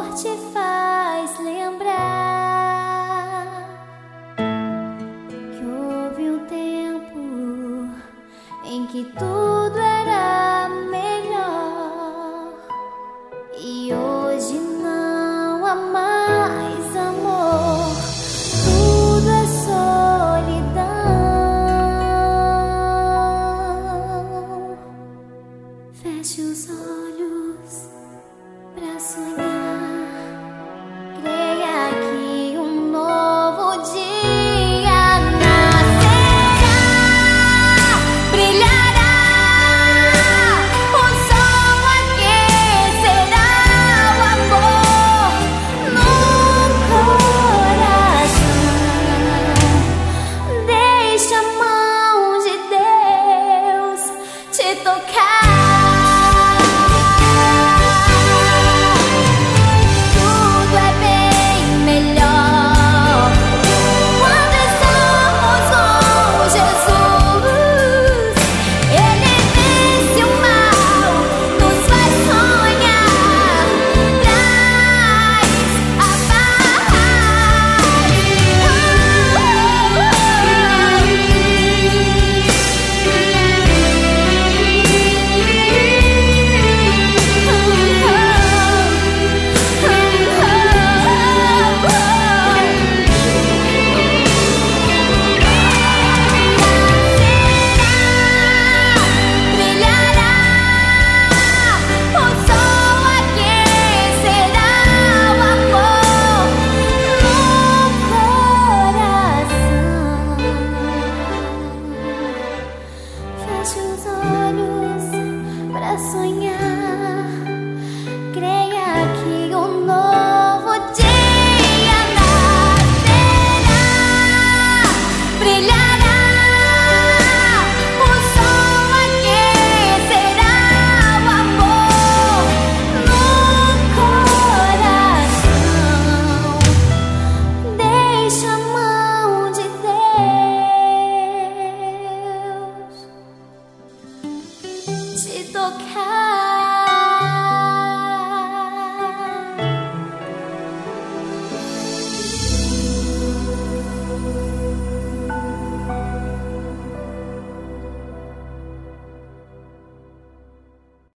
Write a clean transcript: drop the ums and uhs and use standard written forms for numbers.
te faz lembrar que houve um tempo em que tudo era melhor e hoje não há mais amor, tudo é solidão. Feche os olhos pra sonhar, creia que um novo dia nascerá, brilhará, o sol aquecerá o amor no coração. Deixa a mão de Deus te tocar. Sonhar, creia que um novo dia nascerá, brilhará, o sol aquecerá o amor no coração. Deixa a mão de Deus te tocar.